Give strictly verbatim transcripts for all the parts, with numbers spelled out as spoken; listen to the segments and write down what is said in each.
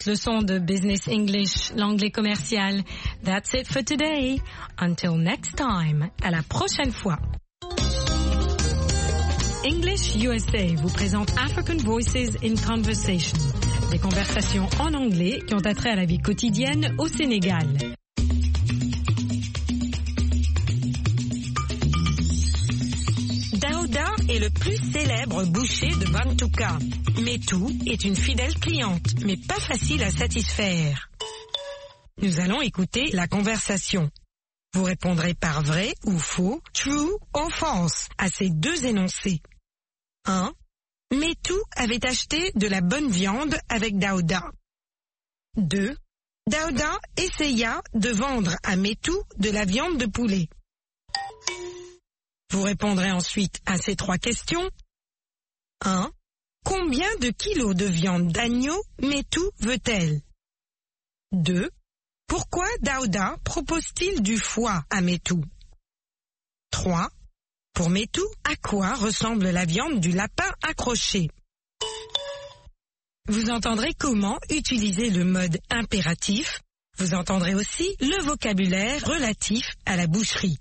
cette leçon de Business English, l'anglais commercial. That's it for today. Until next time. À la prochaine fois. English U S A vous présente African Voices in Conversation. Des conversations en anglais qui ont attrait à la vie quotidienne au Sénégal. Daouda est le plus célèbre boucher de Bantouka. Metou est une fidèle cliente, mais pas facile à satisfaire. Nous allons écouter la conversation. Vous répondrez par vrai ou faux, true ou false, à ces deux énoncés. un. Metou avait acheté de la bonne viande avec Daouda. deux. Daouda essaya de vendre à Metou de la viande de poulet. Vous répondrez ensuite à ces trois questions. un. Combien de kilos de viande d'agneau Metou veut-elle? deux. Pourquoi Daouda propose-t-il du foie à Metou? trois. Pour Metou, à quoi ressemble la viande du lapin accroché? Vous entendrez comment utiliser le mode impératif. Vous entendrez aussi le vocabulaire relatif à la boucherie.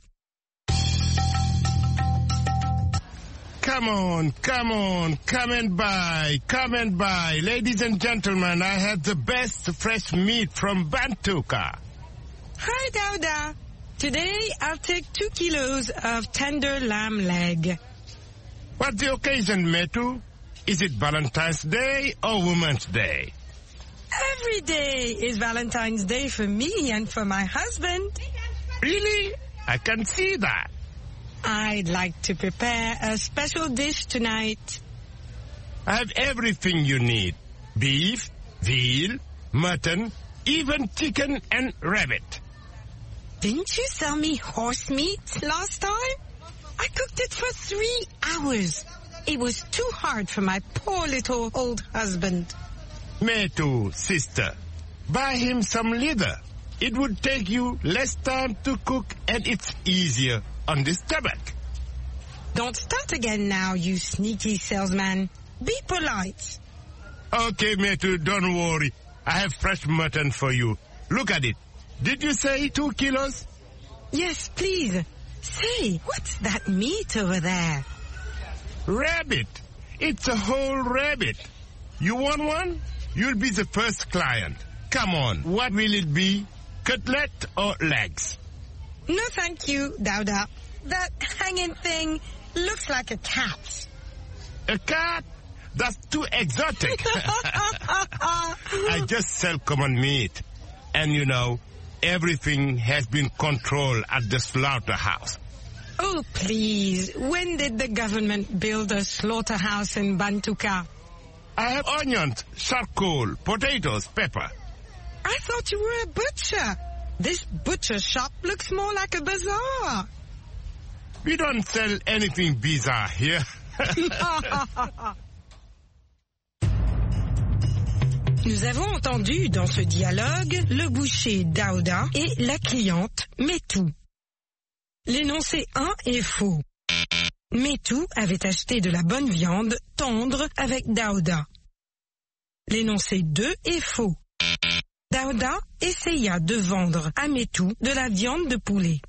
Come on, come on, come and buy, come and buy. Ladies and gentlemen, I have the best fresh meat from Bantouka. Hi, Daouda. Today I'll take two kilos of tender lamb leg. What's the occasion, Metu? Is it Valentine's Day or Women's Day? Every day is Valentine's Day for me and for my husband. Really? I can see that. I'd like to prepare a special dish tonight. I have everything you need. Beef, veal, mutton, even chicken and rabbit. Didn't you sell me horse meat last time? I cooked it for three hours. It was too hard for my poor little old husband. Metu, sister, buy him some leather. It would take you less time to cook and it's easier on the stomach. Don't start again now, you sneaky salesman. Be polite. Okay, Metu, don't worry. I have fresh mutton for you. Look at it. Did you say two kilos? Yes, please. Say, what's that meat over there? Rabbit. It's a whole rabbit. You want one? You'll be the first client. Come on, what will it be? Cutlet or legs? No, thank you, Daouda. That hanging thing looks like a cat. A cat? That's too exotic. I just sell common meat. And you know, everything has been controlled at the slaughterhouse. Oh, please. When did the government build a slaughterhouse in Bantouka? I have onions, charcoal, potatoes, pepper. I thought you were a butcher. This butcher shop looks more like a bazaar. We don't sell anything bizarre here. Nous avons entendu dans ce dialogue le boucher Daouda et la cliente Metou. L'énoncé un est faux. Metou avait acheté de la bonne viande tendre avec Daouda. L'énoncé deux est faux. Daouda essaya de vendre à Metou de la viande de poulet.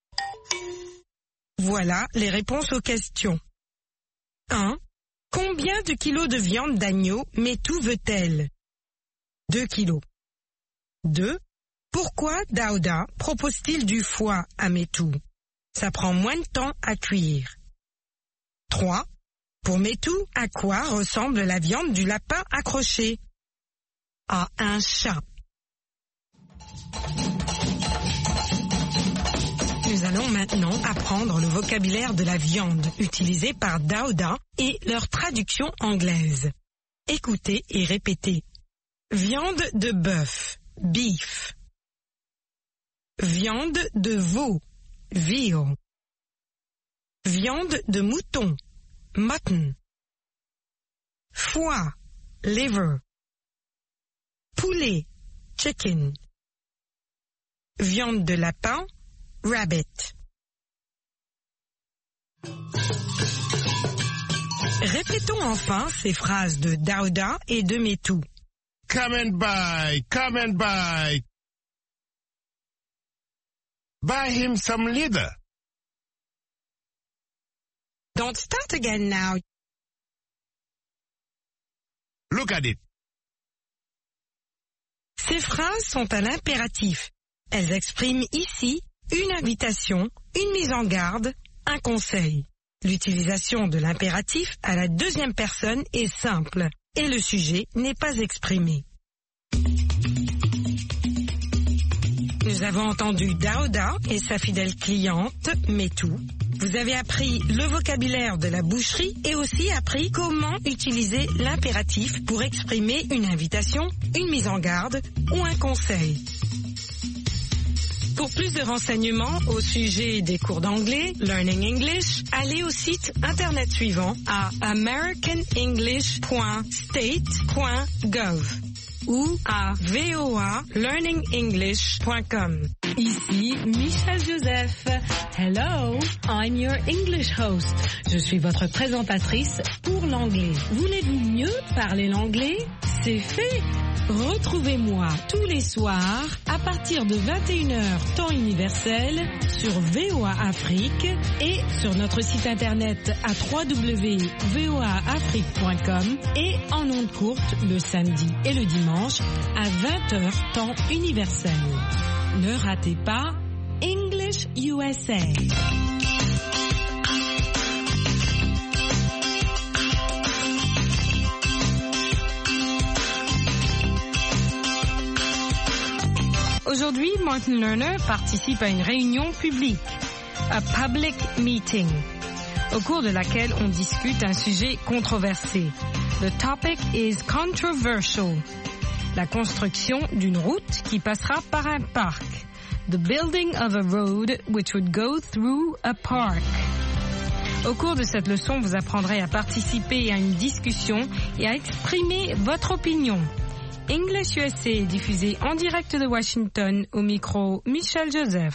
Voilà les réponses aux questions. un. Combien de kilos de viande d'agneau Metou veut-elle? deux kilos. deux. Pourquoi Daouda propose-t-il du foie à Metou? Ça prend moins de temps à cuire. trois. Pour Metou, à quoi ressemble la viande du lapin accroché? À un chat. Nous allons maintenant apprendre le vocabulaire de la viande utilisé par Daouda et leur traduction anglaise. Écoutez et répétez. Viande de bœuf, beef. Viande de veau, veal. Viande de mouton, mutton. Foie, liver. Poulet, chicken. Viande de lapin, rabbit. Répétons enfin ces phrases de Daouda et de Metou. come and buy, come and buy. Buy him some leather. Don't start again now. Look at it. Ces phrases sont à l'impératif. Elles expriment ici une invitation, une mise en garde, un conseil. L'utilisation de l'impératif à la deuxième personne est simple et le sujet n'est pas exprimé. Nous avons entendu Daouda et sa fidèle cliente, Metou. Vous avez appris le vocabulaire de la boucherie et aussi appris comment utiliser l'impératif pour exprimer une invitation, une mise en garde ou un conseil. Pour plus de renseignements au sujet des cours d'anglais, Learning English, allez au site internet suivant à american english point state point gov ou à v o a learning english point com. Ici Michel Joseph. Hello, I'm your English host. Je suis votre présentatrice pour l'anglais. Voulez-vous mieux parler l'anglais? C'est fait. Retrouvez-moi tous les soirs à partir de vingt et une heures temps universel sur V O A Afrique et sur notre site internet à w w w point v o a afrique point com et en ondes courtes le samedi et le dimanche à vingt heures temps universel. Ne ratez pas English U S A. Aujourd'hui, Martin Lerner participe à une réunion publique, a public meeting, au cours de laquelle on discute un sujet controversé. The topic is controversial. La construction d'une route qui passera par un parc. The building of a road which would go through a park. Au cours de cette leçon, vous apprendrez à participer à une discussion et à exprimer votre opinion. English U S A est diffusé en direct de Washington au micro Michel Joseph.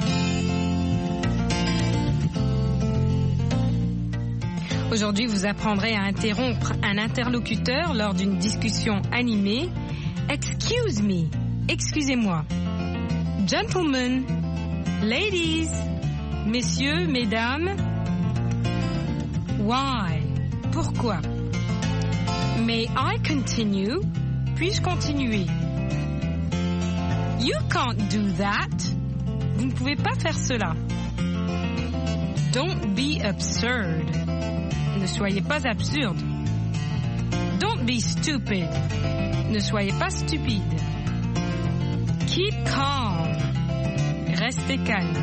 Aujourd'hui, vous apprendrez à interrompre un interlocuteur lors d'une discussion animée. Excuse me, excusez-moi. Gentlemen, ladies, messieurs, mesdames. Why? Pourquoi? May I continue? Puis-je continuer? You can't do that. Vous ne pouvez pas faire cela. Don't be absurd. Ne soyez pas absurde. Don't be stupid. Ne soyez pas stupide. Keep calm. Restez calme.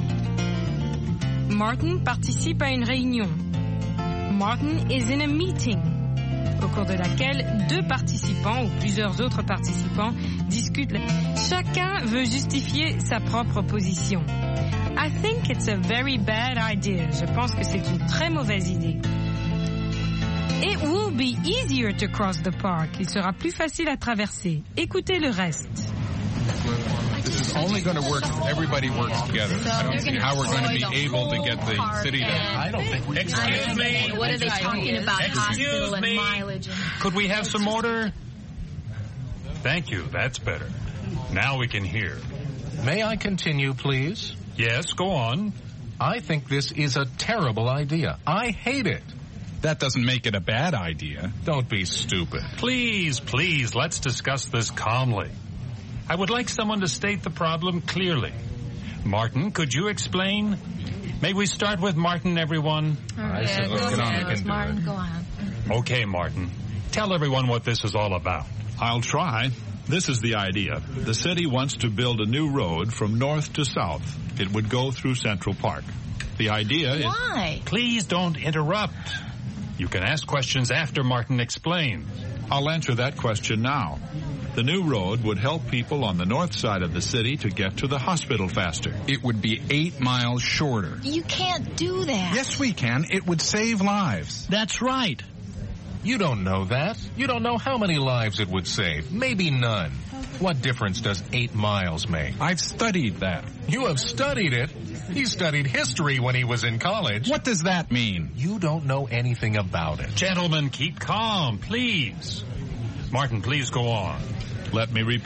Martin participe à une réunion. Martin is in a meeting, au cours de laquelle deux participants ou plusieurs autres participants discutent. Chacun veut justifier sa propre position. I think it's a very bad idea. Je pense que c'est une très mauvaise idée. It will be easier to cross the park. Il sera plus facile à traverser. Écoutez le reste. This is only going to work if everybody works together. I don't see how we're going to be able to get the city to... I don't think we Excuse me. What are they talking about? Hospital and mileage. Could we have some order? Thank you. That's better. Now we can hear. May I continue, please? Yes, go on. I think this is a terrible idea. I hate it. That doesn't make it a bad idea. Don't be stupid. Please, please, let's discuss this calmly. I would like someone to state the problem clearly. Martin, could you explain? May we start with Martin, everyone? I said, let's get on. We can do Martin, it. go on. Okay, Martin. Tell everyone what this is all about. I'll try. This is the idea. The city wants to build a new road from north to south. It would go through Central Park. The idea is... Why? Please don't interrupt. You can ask questions after Martin explains. I'll answer that question now. The new road would help people on the north side of the city to get to the hospital faster. It would be eight miles shorter. You can't do that. Yes, we can. It would save lives. That's right. You don't know that. You don't know how many lives it would save. Maybe none. What difference does eight miles make? I've studied that. You have studied it? He studied history when he was in college. What does that mean? You don't know anything about it. Gentlemen, keep calm, please. Martin, please go on. Let me repeat.